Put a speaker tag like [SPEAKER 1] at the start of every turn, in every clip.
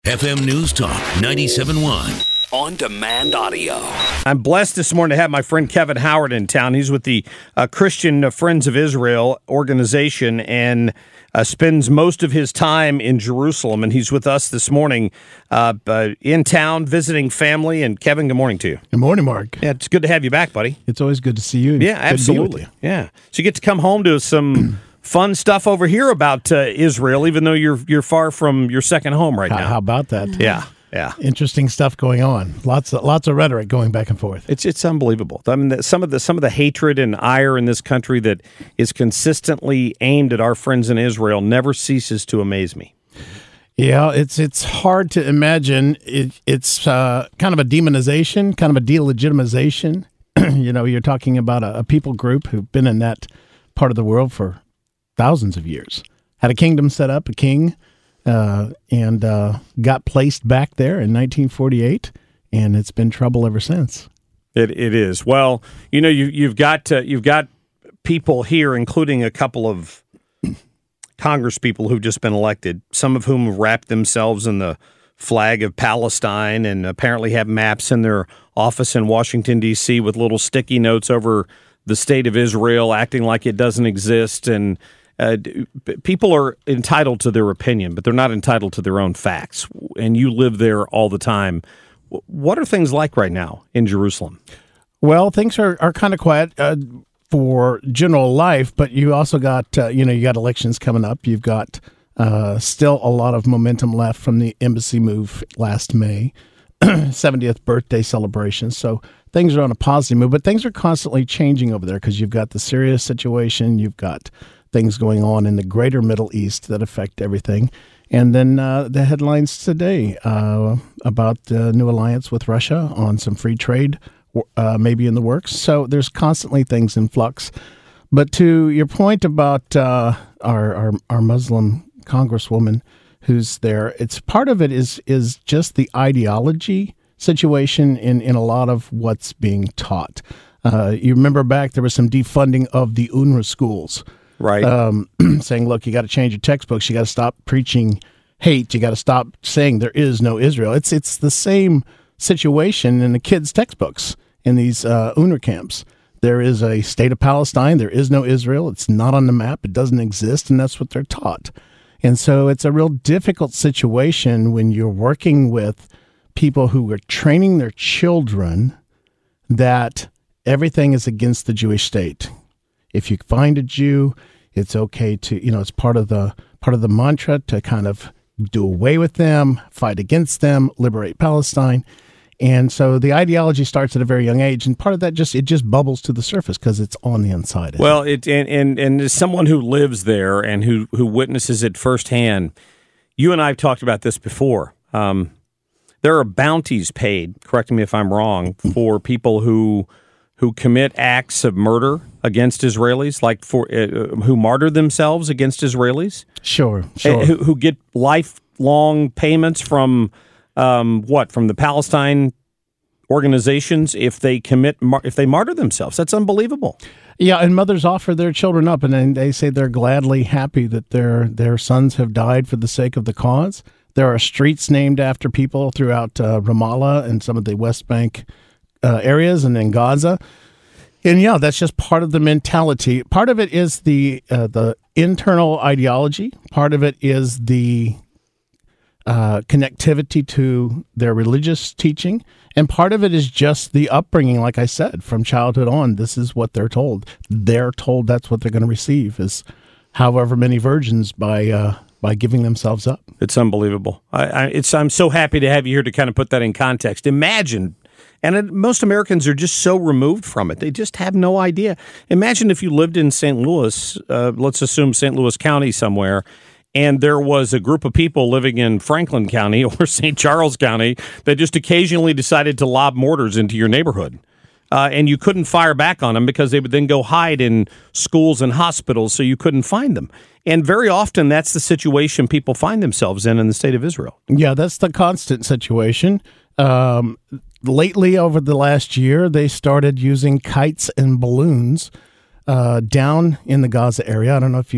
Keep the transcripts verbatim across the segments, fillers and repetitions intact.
[SPEAKER 1] F M News Talk ninety-seven point one. On demand audio.
[SPEAKER 2] I'm blessed this morning to have my friend Kevin Howard in town. He's with the uh, Christian Friends of Israel organization and uh, spends most of his time in Jerusalem. And he's with us this morning uh, uh, in town visiting family. And Kevin, good morning to you.
[SPEAKER 3] Good morning, Mark.
[SPEAKER 2] Yeah, it's good to have you back, buddy.
[SPEAKER 3] It's always good to see you.
[SPEAKER 2] Yeah, absolutely. Yeah. So you get to come home to some fun stuff over here about uh, Israel, even though you're you're far from your second home right
[SPEAKER 3] how,
[SPEAKER 2] now.
[SPEAKER 3] How about that?
[SPEAKER 2] Yeah. Yeah,
[SPEAKER 3] interesting stuff going on. Lots of lots of rhetoric going back and forth.
[SPEAKER 2] It's it's unbelievable. I mean, some of the some of the hatred and ire in this country that is consistently aimed at our friends in Israel never ceases to amaze me.
[SPEAKER 3] Yeah, it's it's hard to imagine. It, it's uh, kind of a demonization, kind of a delegitimization. You know, you're talking about a, a people group who've been in that part of the world for thousands of years, had a kingdom set up, a king. Uh, and uh, got placed back there in nineteen forty-eight, and it's been trouble ever since.
[SPEAKER 2] It it is. Well, you know, you you've got uh, you've got people here, including a couple of Congress people who've just been elected, some of whom have wrapped themselves in the flag of Palestine and apparently have maps in their office in Washington, D C with little sticky notes over the state of Israel, acting like it doesn't exist. And Uh, people are entitled to their opinion, but they're not entitled to their own facts. And you live there all the time. What are things like right now in Jerusalem?
[SPEAKER 3] Well, things are, are kind of quiet uh, for general life, but you also got, uh, you know, you got elections coming up. You've got uh, still a lot of momentum left from the embassy move last May, seventieth birthday celebration. So things are on a positive move, but things are constantly changing over there because you've got the Syria situation, you've got things going on in the greater Middle East that affect everything. And then uh, the headlines today uh, about the new alliance with Russia on some free trade, uh, maybe in the works. So there's constantly things in flux. But to your point about uh, our, our our Muslim congresswoman who's there, it's part of it is is just the ideology situation in, in a lot of what's being taught. Uh, you remember back, there was some defunding of the UNRWA schools.
[SPEAKER 2] Right.
[SPEAKER 3] Um, saying, look, you got to change your textbooks. You got to stop preaching hate. You got to stop saying there is no Israel. It's it's the same situation in the kids' textbooks in these uh, UNRWA camps. There is a state of Palestine. There is no Israel. It's not on the map. It doesn't exist, and that's what they're taught. And so it's a real difficult situation when you're working with people who are training their children that everything is against the Jewish state. If you find a Jew, it's okay to, you know, it's part of the part of the mantra to kind of do away with them, fight against them, liberate Palestine. And so the ideology starts at a very young age, and part of that just it just bubbles to the surface because it's on the inside.
[SPEAKER 2] Well, it and, and and as someone who lives there and who who witnesses it firsthand, you and I have talked about this before. Um, there are bounties paid, correct me if I'm wrong, for people who who commit acts of murder against Israelis, like for uh, who martyr themselves against Israelis.
[SPEAKER 3] Sure, sure.
[SPEAKER 2] Uh, who, who get lifelong payments from um, what? From the Palestine organizations if they commit if they martyr themselves. That's unbelievable.
[SPEAKER 3] Yeah, and mothers offer their children up, and then they say they're gladly happy that their their sons have died for the sake of the cause. There are streets named after people throughout uh, Ramallah and some of the West Bank Uh, areas and in Gaza. And yeah, that's just part of the mentality. Part of it is the uh, the internal ideology. Part of it is the uh, connectivity to their religious teaching. And part of it is just the upbringing, like I said, from childhood on. This is what they're told. They're told that's what they're going to receive is however many virgins by uh, by giving themselves up.
[SPEAKER 2] It's unbelievable. I, I, it's I'm so happy to have you here to kind of put that in context. Imagine. And it, most Americans are just so removed from it. They just have no idea. Imagine if you lived in Saint Louis, uh, let's assume Saint Louis County somewhere, and there was a group of people living in Franklin County or Saint Charles County that just occasionally decided to lob mortars into your neighborhood. Uh, and you couldn't fire back on them because they would then go hide in schools and hospitals, so you couldn't find them. And very often that's the situation people find themselves in in the state of Israel.
[SPEAKER 3] Yeah, that's the constant situation. Um Lately, over the last year, they started using kites and balloons uh, down in the Gaza area. I don't know if you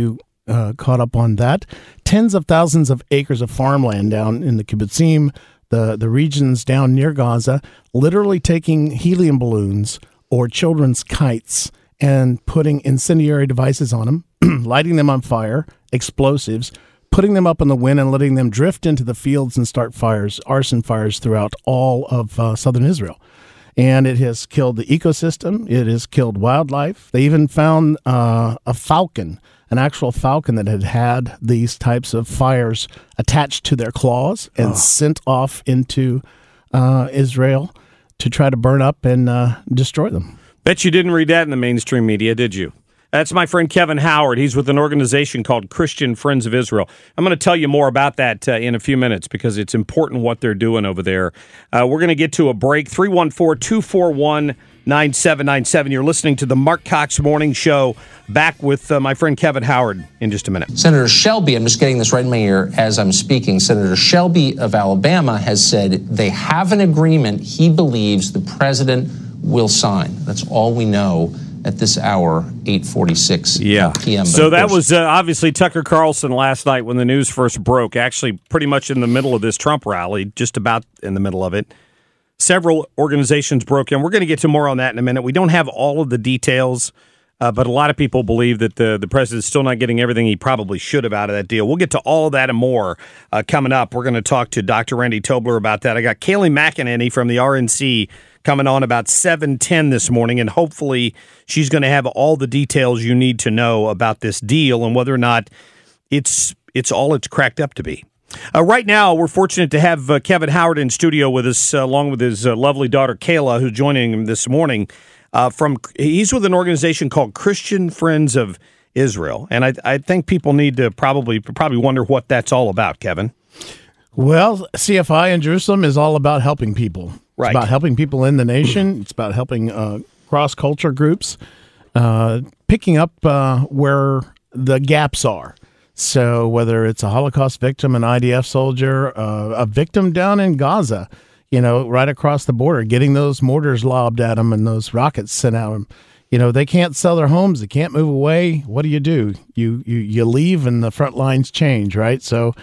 [SPEAKER 3] uh, caught up on that. Tens of thousands of acres of farmland down in the kibbutzim, the, the regions down near Gaza, literally taking helium balloons or children's kites and putting incendiary devices on them, lighting them on fire, explosives, putting them up in the wind and letting them drift into the fields and start fires, arson fires throughout all of uh, southern Israel. And it has killed the ecosystem. It has killed wildlife. They even found uh, a falcon, an actual falcon that had had these types of fires attached to their claws and oh. sent off into uh, Israel to try to burn up and uh, destroy them.
[SPEAKER 2] Bet you didn't read that in the mainstream media, did you? That's my friend Kevin Howard. He's with an organization called Christian Friends of Israel. I'm going to tell you more about that uh, in a few minutes because it's important what they're doing over there. Uh, we're going to get to a break. three one four, two four one, nine seven nine seven. You're listening to the Mark Cox Morning Show. Back with uh, my friend Kevin Howard in just a minute.
[SPEAKER 4] Senator Shelby, I'm just getting this right in my ear as I'm speaking. Senator Shelby of Alabama has said they have an agreement he believes the president will sign. That's all we know at this hour, eight forty-six
[SPEAKER 2] yeah.
[SPEAKER 4] p.m.
[SPEAKER 2] So that was uh, obviously Tucker Carlson last night when the news first broke, actually pretty much in the middle of this Trump rally, just about in the middle of it. Several organizations broke in. We're going to get to more on that in a minute. We don't have all of the details, uh, but a lot of people believe that the, the president's still not getting everything he probably should have out of that deal. We'll get to all of that and more uh, coming up. We're going to talk to Doctor Randy Tobler about that. I got Kayleigh McEnany from the R N C coming on about seven ten this morning, and hopefully she's going to have all the details you need to know about this deal and whether or not it's it's all it's cracked up to be. Uh, right now, we're fortunate to have uh, Kevin Howard in studio with us, uh, along with his uh, lovely daughter, Kayla, who's joining him this morning. Uh, from He's with an organization called Christian Friends of Israel, and I, I think people need to probably probably wonder what that's all about, Kevin.
[SPEAKER 3] Well, C F I in Jerusalem is all about helping people.
[SPEAKER 2] Right.
[SPEAKER 3] It's about helping people in the nation. It's about helping uh, cross-culture groups, uh, picking up uh, where the gaps are. So whether it's a Holocaust victim, an I D F soldier, uh, a victim down in Gaza, you know, right across the border, getting those mortars lobbed at them and those rockets sent at them. You know, they can't sell their homes. They can't move away. What do you do? You you, you leave and the front lines change, right? So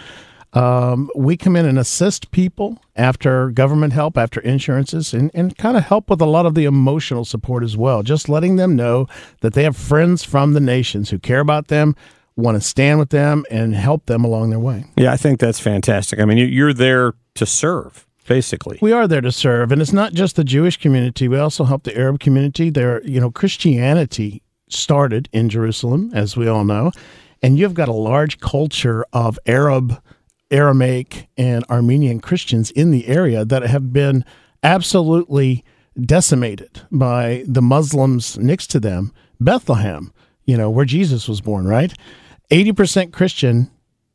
[SPEAKER 3] Um, we come in and assist people after government help, after insurances, and, and kind of help with a lot of the emotional support as well. Just letting them know that they have friends from the nations who care about them, want to stand with them, and help them along their way.
[SPEAKER 2] Yeah, I think that's fantastic. I mean, you're there to serve, basically.
[SPEAKER 3] We are there to serve, and it's not just the Jewish community. We also help the Arab community. There, you know, Christianity started in Jerusalem, as we all know, and you've got a large culture of Arab Aramaic and Armenian Christians in the area that have been absolutely decimated by the Muslims next to them. Bethlehem, you know, where Jesus was born, right? eighty percent Christian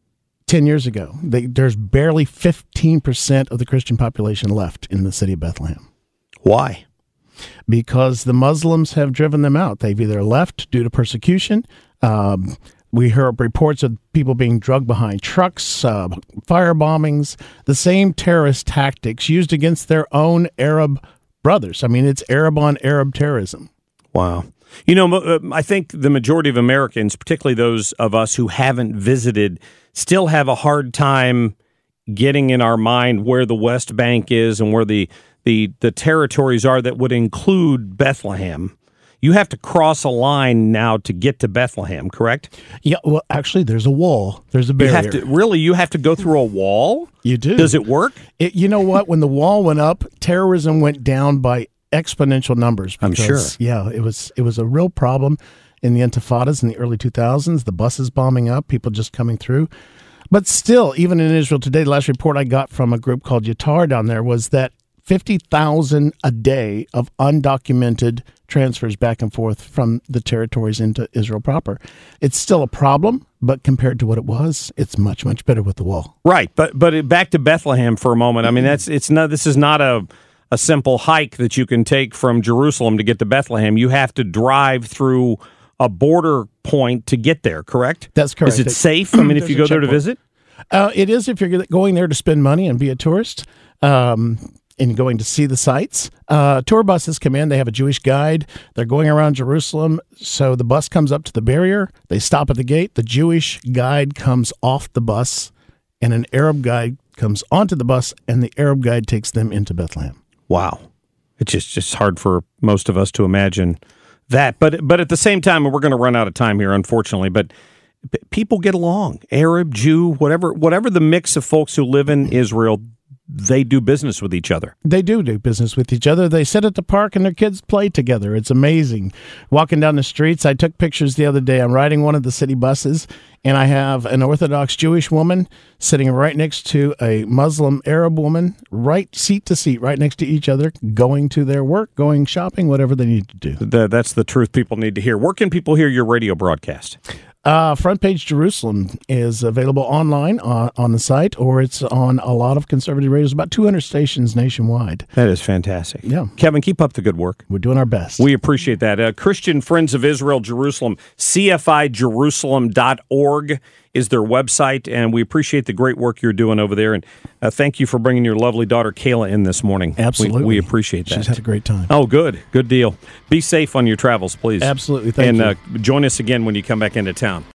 [SPEAKER 3] ten years ago. They, there's barely fifteen percent of the Christian population left in the city of Bethlehem.
[SPEAKER 2] Why?
[SPEAKER 3] Because the Muslims have driven them out. They've either left due to persecution, um, we heard reports of people being drugged behind trucks, uh, fire bombings, the same terrorist tactics used against their own Arab brothers. I mean, it's Arab on Arab terrorism.
[SPEAKER 2] Wow. You know, I think the majority of Americans, particularly those of us who haven't visited, still have a hard time getting in our mind where the West Bank is and where the, the, the territories are that would include Bethlehem. You have to cross a line now to get to Bethlehem, correct?
[SPEAKER 3] Yeah, well, actually, there's a wall. There's a barrier.
[SPEAKER 2] You have to, really? You have to go through a wall?
[SPEAKER 3] You do.
[SPEAKER 2] Does it work?
[SPEAKER 3] It, you know what? When the wall went up, terrorism went down by exponential numbers.
[SPEAKER 2] I'm
[SPEAKER 3] Because,
[SPEAKER 2] sure.
[SPEAKER 3] Yeah, it was it was a real problem in the intifadas in the early two thousands, the buses bombing up, people just coming through. But still, even in Israel today, the last report I got from a group called Yatar down there was that fifty thousand a day of undocumented transfers back and forth from the territories into Israel proper. It's still a problem, but compared to what it was, it's much, much better with the wall.
[SPEAKER 2] Right, but but back to Bethlehem for a moment. I mean, that's it's not. This is not a a simple hike that you can take from Jerusalem to get to Bethlehem. You have to drive through a border point to get there. Correct?
[SPEAKER 3] That's correct.
[SPEAKER 2] Is it safe? I mean, if you go there to visit,
[SPEAKER 3] uh, it is if you're going there to spend money and be a tourist. Um, and going to see the sights. Uh, tour buses come in. They have a Jewish guide. They're going around Jerusalem. So the bus comes up to the barrier. They stop at the gate. The Jewish guide comes off the bus, and an Arab guide comes onto the bus, and the Arab guide takes them into Bethlehem.
[SPEAKER 2] Wow. It's just, just hard for most of us to imagine that. But but at the same time, and we're going to run out of time here, unfortunately, but p- people get along. Arab, Jew, whatever whatever the mix of folks who live in Israel, they do business with each other.
[SPEAKER 3] They do do business with each other. They sit at the park and their kids play together. It's amazing. Walking down the streets, I took pictures the other day. I'm riding one of the city buses, and I have an Orthodox Jewish woman sitting right next to a Muslim Arab woman, right seat to seat, right next to each other, going to their work, going shopping, whatever they need to do.
[SPEAKER 2] The, that's the truth people need to hear. Where can people hear your radio broadcast?
[SPEAKER 3] Uh, Front Page Jerusalem is available online on, on the site, or it's on a lot of conservative radios, about two hundred stations nationwide.
[SPEAKER 2] That is fantastic.
[SPEAKER 3] Yeah.
[SPEAKER 2] Kevin, keep up the good work.
[SPEAKER 3] We're doing our best.
[SPEAKER 2] We appreciate that. Uh, Christian Friends of Israel Jerusalem, C F I Jerusalem dot org is their website, and we appreciate the great work you're doing over there. And uh, thank you for bringing your lovely daughter Kayla in this morning.
[SPEAKER 3] Absolutely.
[SPEAKER 2] We, we appreciate that.
[SPEAKER 3] She's had a great time.
[SPEAKER 2] Oh, good. Good deal. Be safe on your travels, please.
[SPEAKER 3] Absolutely. Thank
[SPEAKER 2] and,
[SPEAKER 3] you.
[SPEAKER 2] And uh, join us again when you come back into town.